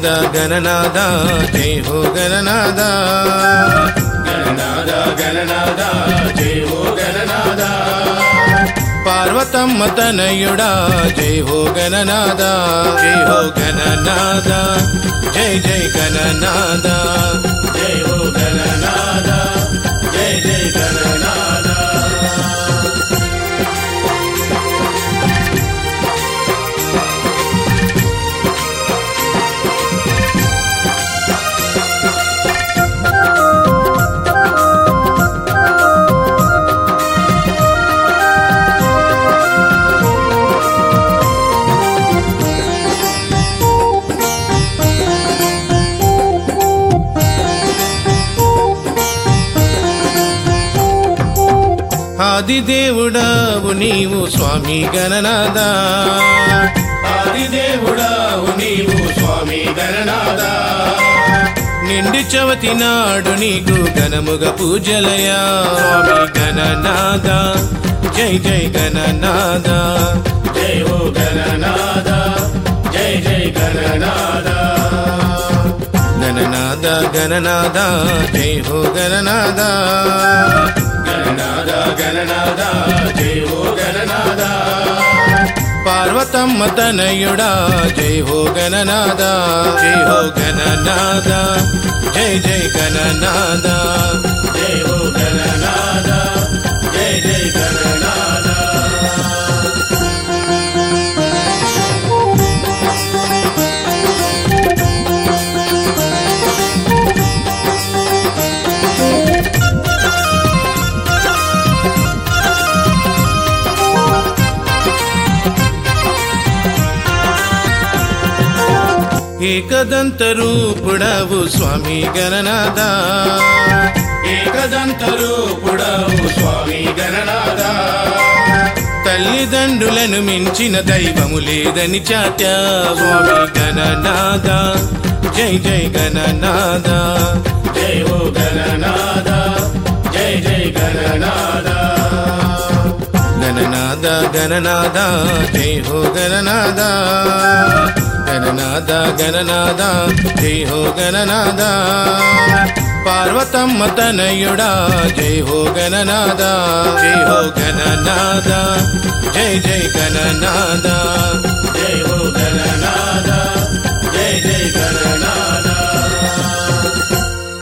గణనాద గణనాద జై హో గణనాద గణనాద గణనాద జై హో గణనాద పార్వతమ్మ తనయుడా జై హో గణనాద జై హో గణనాద జై జై గణనాద జై హో గణనాద జై జై గణనాద ఆదిదేవుడావు నీవు స్వామి గణనాద ఆదిదేవుడావు నీవు స్వామి గణనాద నిండి చవతి నాడు నీకు ఘనముగ పూజలయా స్వామి గణనాద జై జై గణనాద జై హో గణనాద జై జై గణనాద గణనాద గణనాద జై హో గణనాద గణనాద గణనాద జై హో గణనాద పార్వతమ్మ తనయుడా జై హో గణనాద జై హో గణనాద జై జై గణనాద జై హో గణనాద జై జై గణనాద ఏకదంత రూపుడవు స్వామి గణనాద ఏకదంత రూపుడవు స్వామి గణనాద తల్లిదండ్రులను మించిన దైవము లేదని చాట్యా స్వామి గణనాద జై జై గణనాద జై హో గణనాద జై జై గణనాద గణనాద గణనాద జై హో గణనాద గణనాద గణనాద జై హో గణనాద పార్వతమ్మ తనయుడా జై హో గణనాద జై హో గణనాద జై జై గణనాద